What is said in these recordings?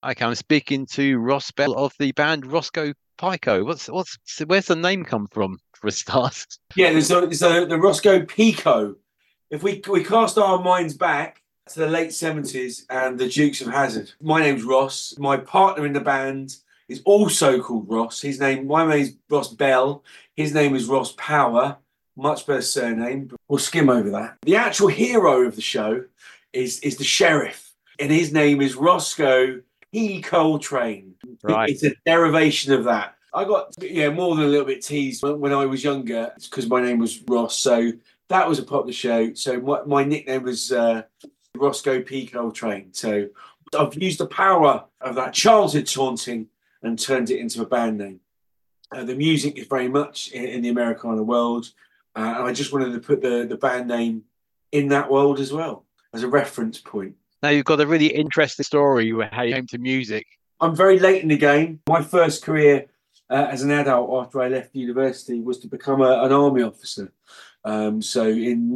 Okay, I'm speaking to Ross Bell of the band Roscoe Pico. Where's the name come from for a start? Yeah, there's the Roscoe Pico. If we cast our minds back to the late 70s and the Dukes of Hazzard. My name's Ross. My partner in the band is also called Ross. My name's Ross Bell. His name is Ross Power. Much better surname, but we'll skim over that. The actual hero of the show is the sheriff, and his name is Roscoe P. Coltrane. Right. It's a derivation of that. I got more than a little bit teased when I was younger because my name was Ross. So that was a popular show. So my nickname was Roscoe P. Coltrane. So I've used the power of that childhood taunting and turned it into a band name. The music is very much in the Americana world. And I just wanted to put the band name in that world as well as a reference point. Now you've got a really interesting story with how you came to music. I'm very late in the game. My first career as an adult after I left university was to become an army officer. So in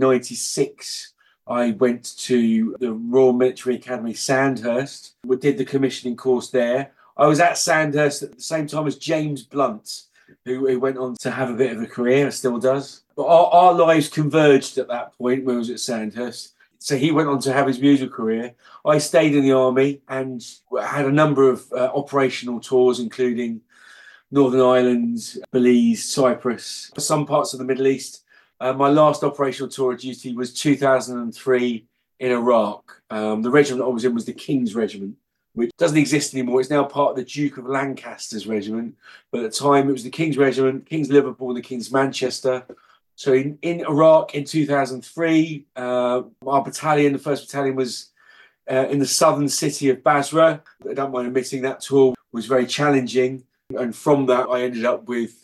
'96, I went to the Royal Military Academy, Sandhurst. We did the commissioning course there. I was at Sandhurst at the same time as James Blunt, who went on to have a bit of a career, still does. But our lives converged at that point when I was at Sandhurst. So he went on to have his musical career. I stayed in the army and had a number of operational tours, including Northern Ireland, Belize, Cyprus, some parts of the Middle East. My last operational tour of duty was 2003 in Iraq. The regiment I was in was the King's Regiment, which doesn't exist anymore. It's now part of the Duke of Lancaster's regiment. But at the time, it was the King's Regiment, King's Liverpool, and the King's Manchester. So in Iraq in 2003, our battalion, the 1st Battalion, was in the southern city of Basra. I don't mind admitting that tour was very challenging. And from that, I ended up with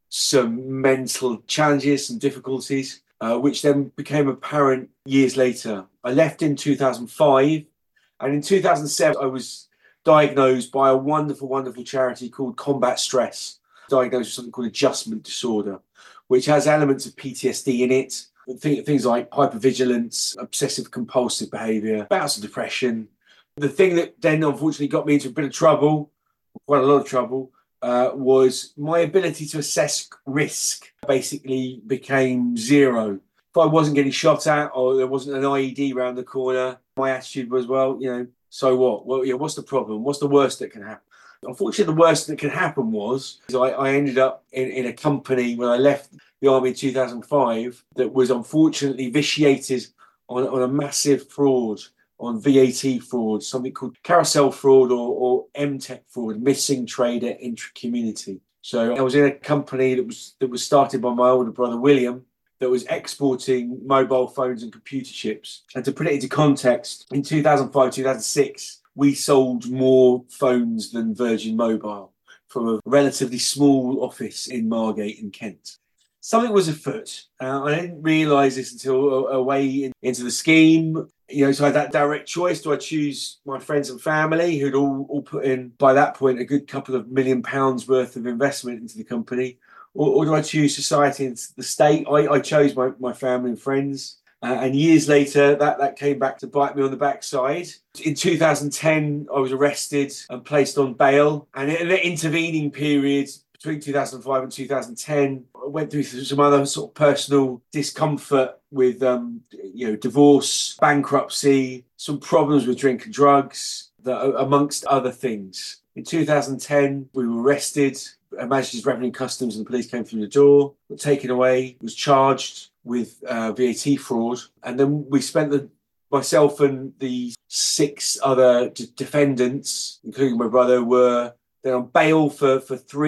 some mental challenges, some difficulties, which then became apparent years later. I left in 2005. And in 2007, I was diagnosed by a wonderful, wonderful charity called Combat Stress, diagnosed with something called adjustment disorder, which has elements of PTSD in it. Things like hypervigilance, obsessive compulsive behavior, bouts of depression. The thing that then unfortunately got me into a bit of trouble, quite a lot of trouble, was my ability to assess risk basically became zero. If I wasn't getting shot at or there wasn't an IED around the corner, my attitude was, well, so what? Well, what's the problem? What's the worst that can happen? Unfortunately, the worst that could happen was I ended up in a company when I left the army in 2005 that was unfortunately vitiated on a massive fraud, on VAT fraud, something called carousel fraud or MTEC fraud, missing trader intra-community. So I was in a company that was started by my older brother, William, that was exporting mobile phones and computer chips. And to put it into context, in 2005, 2006, we sold more phones than Virgin Mobile from a relatively small office in Margate in Kent. Something was afoot. I didn't realise this until into the scheme. So I had that direct choice. Do I choose my friends and family who'd all put in, by that point, a good couple of £1 million worth of investment into the company? Or do I choose society and the state? I chose my family and friends. And years later, that came back to bite me on the backside. In 2010, I was arrested and placed on bail. And in the intervening period between 2005 and 2010, I went through some other sort of personal discomfort with, divorce, bankruptcy, some problems with drink and drugs, amongst other things. In 2010, we were arrested. Her Majesty's Revenue Customs and the police came through the door, were taken away, was charged with VAT fraud. And then we spent myself and the 6 other defendants, including my brother, were then on bail for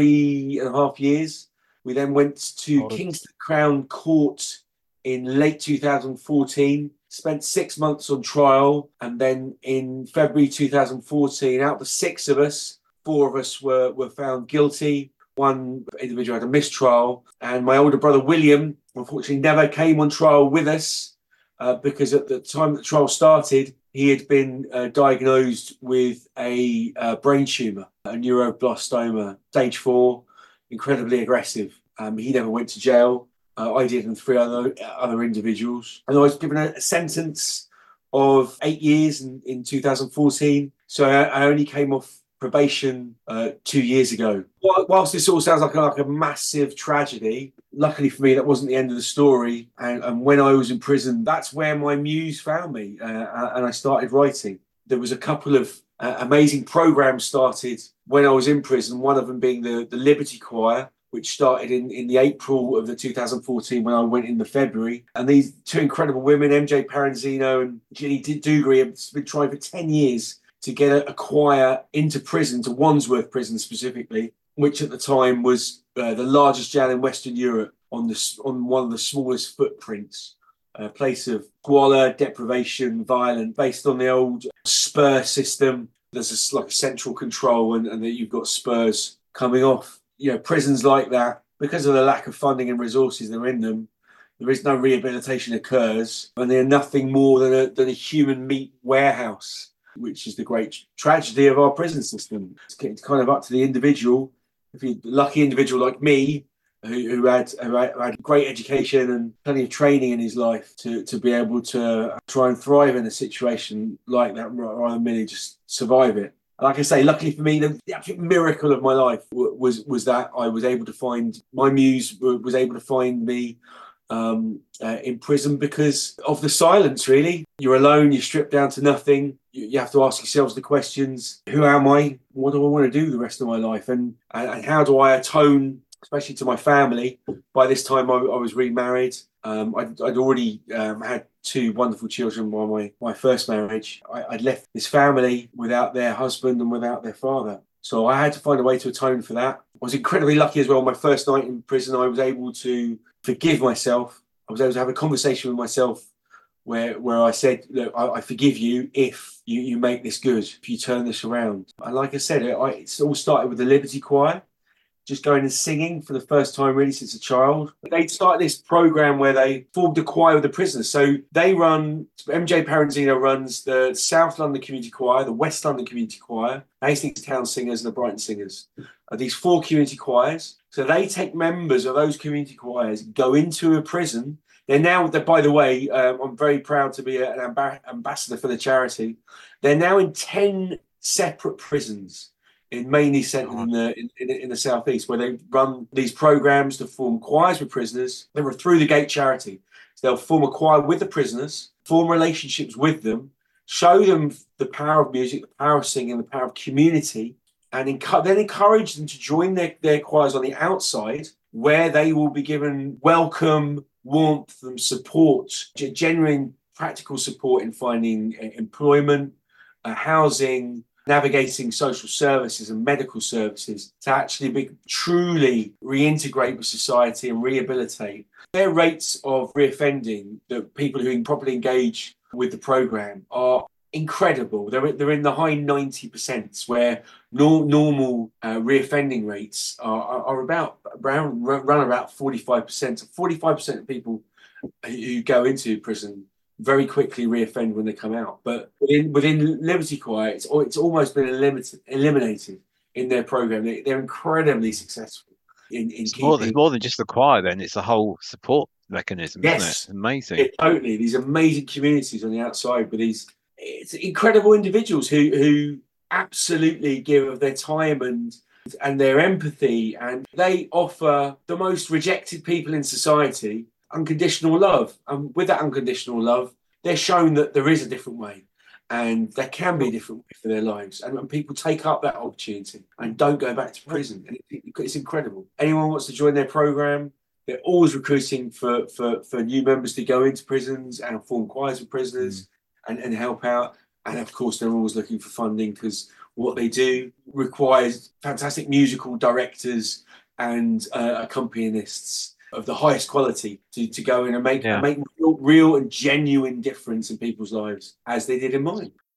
3.5 years. We then went to Kingston Crown Court in late 2014, spent 6 months on trial. And then in February 2014, out of the 6 of us, 4 of us were found guilty. One individual had a mistrial, and my older brother William unfortunately never came on trial with us because at the time the trial started, he had been diagnosed with a brain tumour, a neuroblastoma, stage 4, incredibly aggressive. He never went to jail. I did, and 3 other individuals. And I was given a sentence of 8 years in 2014. So I only came off probation 2 years ago. Whilst this all sounds like a massive tragedy, luckily for me, that wasn't the end of the story. And when I was in prison, that's where my muse found me, and I started writing. There was a couple of amazing programs started when I was in prison, one of them being the Liberty Choir, which started in the April of the 2014 when I went in the February. And these two incredible women, MJ Paranzino and Ginny Dougray, have been trying for 10 years to get a choir into prison, to Wandsworth Prison specifically, which at the time was the largest jail in Western Europe on one of the smallest footprints. A place of squalor, deprivation, violence, based on the old spur system. There's like a central control, and that you've got spurs coming off. Prisons like that, because of the lack of funding and resources that are in them, there is no rehabilitation occurs, and they're nothing more than a human meat warehouse, which is the great tragedy of our prison system. It's kind of up to the individual. If you're a lucky individual like me, who had great education and plenty of training in his life to be able to try and thrive in a situation like that, rather than merely just survive it. Like I say, luckily for me, the absolute miracle of my life was that I was able to find my muse, was able to find me in prison because of the silence, really. You're alone, you're stripped down to nothing. You have to ask yourselves the questions: who am I? What do I want to do the rest of my life? And how do I atone, especially to my family? By this time, I was remarried. I'd already had two wonderful children by my first marriage. I'd left this family without their husband and without their father. So I had to find a way to atone for that. I was incredibly lucky as well. My first night in prison, I was able to forgive myself. I was able to have a conversation with myself where I said, look, I forgive you if you make this good, if you turn this around. And like I said, it all started with the Liberty Choir, just going and singing for the first time really since a child. They started this program where they formed a choir with the prisoners. So MJ Paranzino runs the South London Community Choir, the West London Community Choir, Hastings Town Singers and the Brighton Singers. These 4 community choirs. So they take members of those community choirs, go into a prison. They're now, by the way, I'm very proud to be an ambassador for the charity. They're now in 10 separate prisons, mainly centred in the southeast, where they run these programs to form choirs with prisoners. They're a through the gate charity. So they'll form a choir with the prisoners, form relationships with them, show them the power of music, the power of singing, the power of community, and then encourage them to join their choirs on the outside, where they will be given welcome, warmth, and support, genuine practical support in finding employment, housing, navigating social services and medical services to actually truly reintegrate with society and rehabilitate. Their rates of reoffending, the people who properly engage with the programme, are incredible. They're in the high 90%, where normal reoffending rates are run about 45%. 45% of people who go into prison very quickly reoffend when they come out. But within Liberty Choir, it's almost been eliminated in their program. They're incredibly successful in keeping. There's more than just the choir. Then it's a whole support mechanism, isn't it? Amazing. Yeah, totally. These amazing communities on the outside with these incredible individuals who absolutely give of their time and their empathy, and they offer the most rejected people in society unconditional love. And with that unconditional love, they're shown that there is a different way, and there can be a different way for their lives. And people take up that opportunity and don't go back to prison. And it's incredible. Anyone wants to join their program, they're always recruiting for new members to go into prisons and form choirs with prisoners and help out. And of course, they're always looking for funding, because what they do requires fantastic musical directors and accompanists of the highest quality to go in and make real and genuine difference in people's lives, as they did in mine.